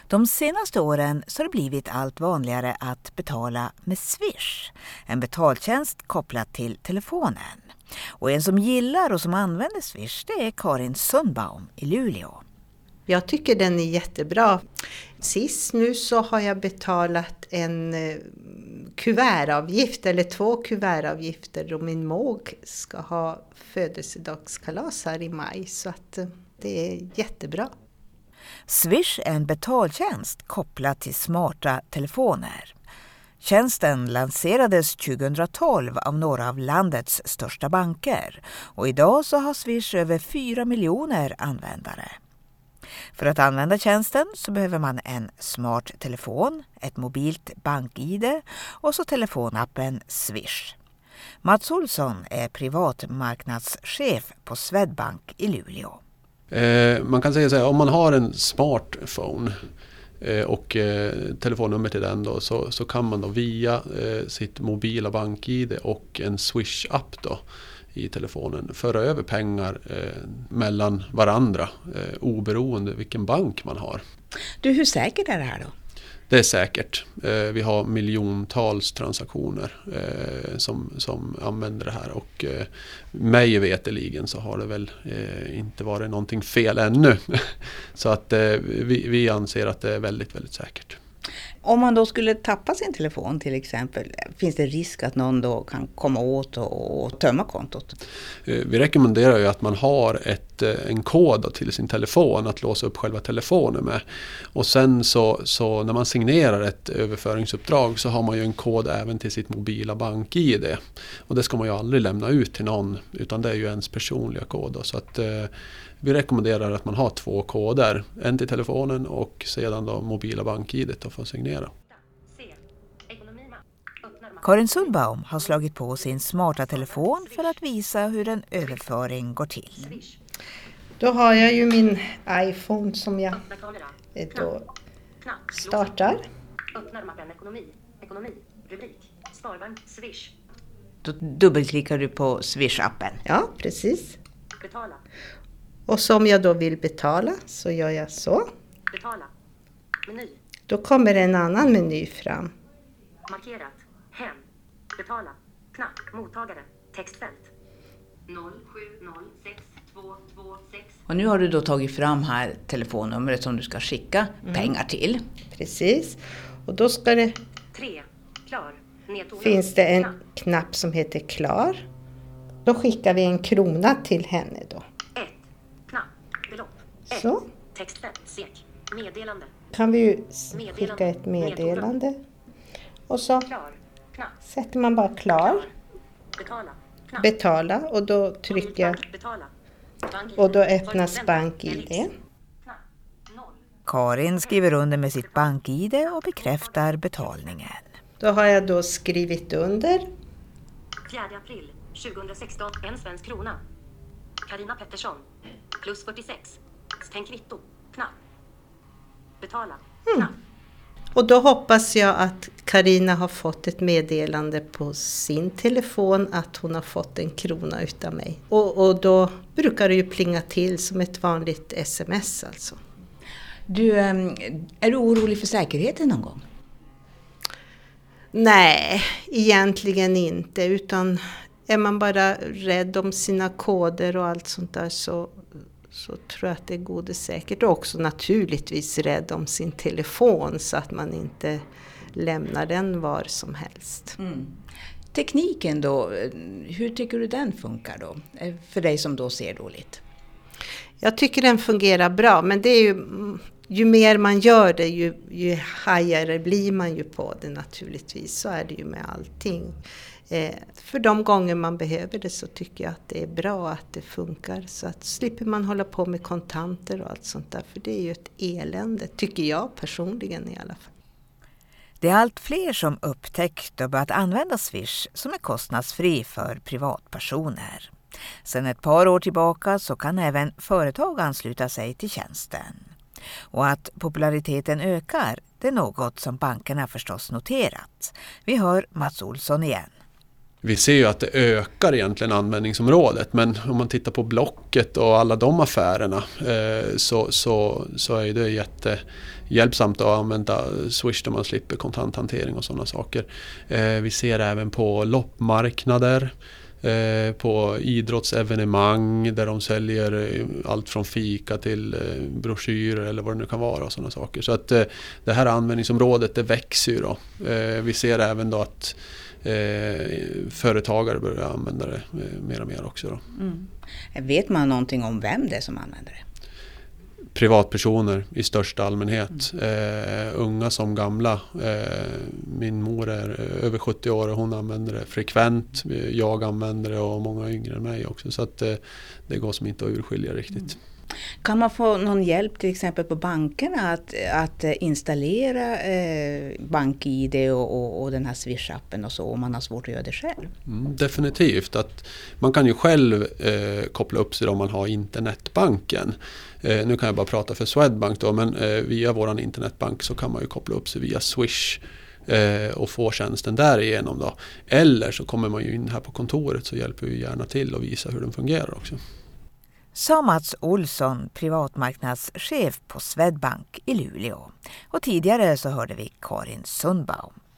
De senaste åren så har det blivit allt vanligare att betala med Swish, en betaltjänst kopplad till telefonen. Och en som gillar och som använder Swish, det är Karin Sundbaum i Luleå. Jag tycker den är jättebra. Sist nu så har jag betalat en kuvertavgift eller 2 kuvertavgifter då min måg ska ha födelsedagskalas här i maj, så att det är jättebra. Swish är en betaltjänst kopplad till smarta telefoner. Tjänsten lanserades 2012 av några av landets största banker och idag så har Swish över 4 miljoner användare. För att använda tjänsten så behöver man en smart telefon, ett mobilt bank-ID och så telefonappen Swish. Mats Olsson är privatmarknadschef på Swedbank i Luleå. Man kan säga så här, om man har en smartphone och telefonnummer till den då, så kan man då via sitt mobila bank-ID och en Swish-app då i telefonen föra över pengar mellan varandra oberoende vilken bank man har. Du, hur säkert är det här då? Det är säkert. Vi har miljontals transaktioner som använder det här och mig veteligen så har det väl inte varit någonting fel ännu. Så att vi anser att det är väldigt, väldigt säkert. Om man då skulle tappa sin telefon till exempel, finns det risk att någon då kan komma åt och tömma kontot? Vi rekommenderar ju att man har en kod till sin telefon att låsa upp själva telefonen med. Och sen så när man signerar ett överföringsuppdrag så har man ju en kod även till sitt mobila bank-ID. Och det ska man ju aldrig lämna ut till någon, utan det är ju ens personliga kod då. Så att vi rekommenderar att man har 2 koder. En till telefonen och sedan då mobila bank-ID för att signera. Karin Sundbaum har slagit på sin smarta telefon för att visa hur en överföring går till. Då har jag ju min iPhone som jag då startar. Öppnar mappen ekonomi, rubrik, Sparbank, Swish. Då dubbelklickar du på Swish-appen. Ja, precis. Betala. Och som jag då vill betala så gör jag så. Betala. Meny. Då kommer en annan meny fram. Markerat. Hem. Betala. Knapp. Mottagare. Textfält. 07062226. Och nu har du då tagit fram här telefonnumret som du ska skicka pengar till. Precis. Och då ska det 3. Klar. Nedtonen. finns det en knapp som heter klar. Då skickar vi en krona till henne då. 1. Knapp. Belopp. 1. Så. Textfält. Sek. Meddelande. Kan vi ju skicka ett meddelande. Och så Klar. Knapp. sätter man bara klar. Betala. Knapp. Betala och då trycker jag Betala. och då öppnas bank-id. Knapp. 0. Karin skriver under med sitt bank-ID och bekräftar betalningen. Då har jag då skrivit under. 4 april 2016. En svensk krona. Carina Pettersson. Plus 46. Stäng kvitto. Knapp. Betala. Knapp. Och då hoppas jag att Carina har fått ett meddelande på sin telefon att hon har fått en krona utav mig. Och då brukar det ju plinga till som ett vanligt sms alltså. Du, är du orolig för säkerheten någon gång? Nej, egentligen inte. Utan är man bara rädd om sina koder och allt sånt där så tror jag att det är gode säkert. Och också naturligtvis rädd om sin telefon så att man inte lämnar den var som helst. Tekniken då, hur tycker du den funkar då? För dig som då ser dåligt. Jag tycker den fungerar bra, men det är ju mer man gör det ju hajare blir man ju på det naturligtvis. Så är det ju med allting. För de gånger man behöver det så tycker jag att det är bra att det funkar. Så att slipper man hålla på med kontanter och allt sånt där. För det är ju ett elände, tycker jag personligen i alla fall. Det är allt fler som upptäckt och börjat använda Swish som är kostnadsfri för privatpersoner. Sedan ett par år tillbaka så kan även företag ansluta sig till tjänsten. Och att populariteten ökar, det är något som bankerna förstås noterat. Vi hör Mats Olsson igen. Vi ser ju att det ökar egentligen användningsområdet, men om man tittar på Blocket och alla de affärerna så är det jättehjälpsamt att använda Swish där man slipper kontanthantering och sådana saker. Vi ser även på loppmarknader, på idrottsevenemang där de säljer allt från fika till broschyrer eller vad det nu kan vara och sådana saker. Så att det här användningsområdet det växer ju då. Vi ser även då att företagare börjar använda det mer och mer också då. Vet man någonting om vem det är som använder det? Privatpersoner i största allmänhet. Unga som gamla. Min mor är över 70 år och hon använder det frekvent. Jag använder det och många yngre än mig också. Så att det går som inte att urskilja riktigt. Kan man få någon hjälp till exempel på bankerna att installera BankID och den här Swish-appen och så om man har svårt att göra det själv? Definitivt. Att man kan ju själv koppla upp sig om man har internetbanken. Nu kan jag bara prata för Swedbank då, men via våran internetbank så kan man ju koppla upp sig via Swish och få tjänsten därigenom då. Eller så kommer man ju in här på kontoret så hjälper vi gärna till och visa hur den fungerar också. Sa Mats Olsson, privatmarknadschef på Swedbank i Luleå. Och tidigare så hörde vi Karin Sundbaum.